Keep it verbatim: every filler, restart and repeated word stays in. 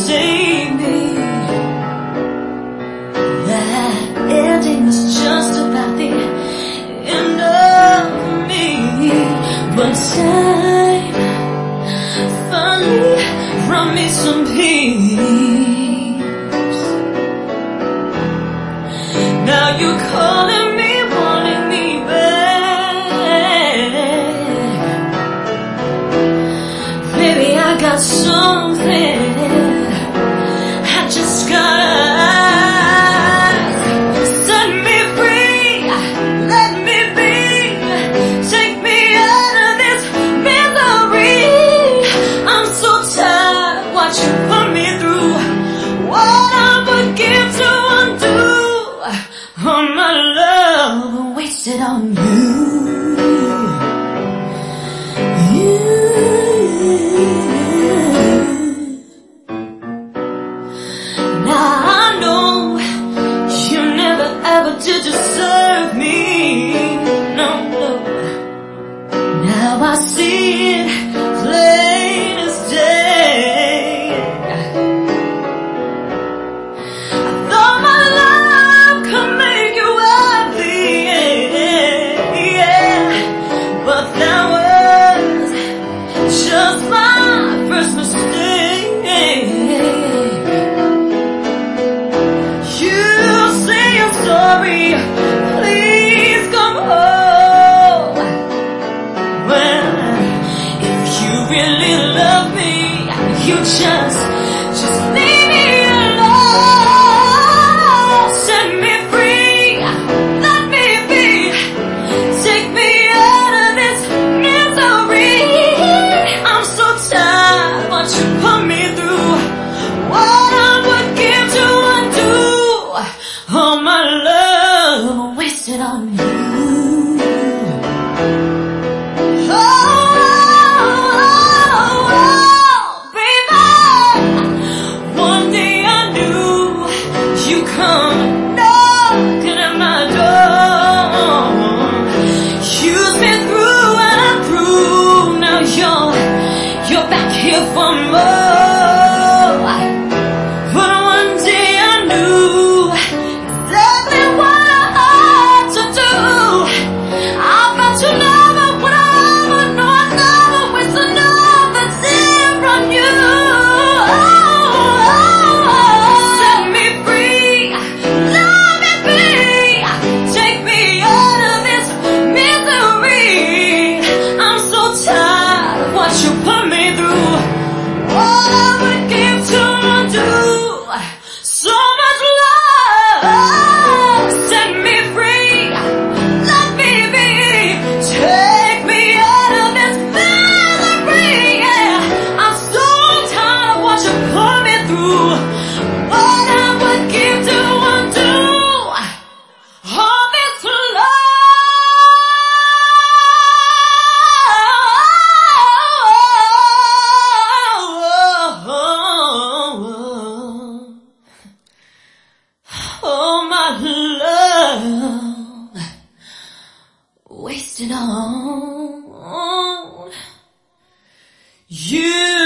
save me. That ending was just about the end of me, but time finally brought me some peace. Now you're calling me, wanting me back. Baby, I got something I just gotta ask. Set me free, let me be, take me out of this misery. I'm so tired, watch you put me through what I would give to undo all my love wasted on you. To deserve me, no, no. Now I see it plain as day. I thought my love could make you happy, yeah, yeah. But that was just my first mistake. You say you're sorry, please come home. Well, if you really love me, you just, just leave me alone. Set me free, let me be, take me out of this misery. I'm so tired, won't you put me through what I would give to undo all my love wasted on you. Oh, oh, oh, baby. One day I knew you come knocking at my door. You've been through and through. Now you're, you're back here for more. But one day I knew exactly what I had to do. I bet you never would ever know I never waste another tear on you. Set me free, let me be, take me out of this misery. I'm so tired of what you put me through. All I would give to undo so much love. Set me free, let me be, take me out of this misery, yeah. I'm so tired of what you put me through. What I would give to undo all this love. Oh, my love wasted on you.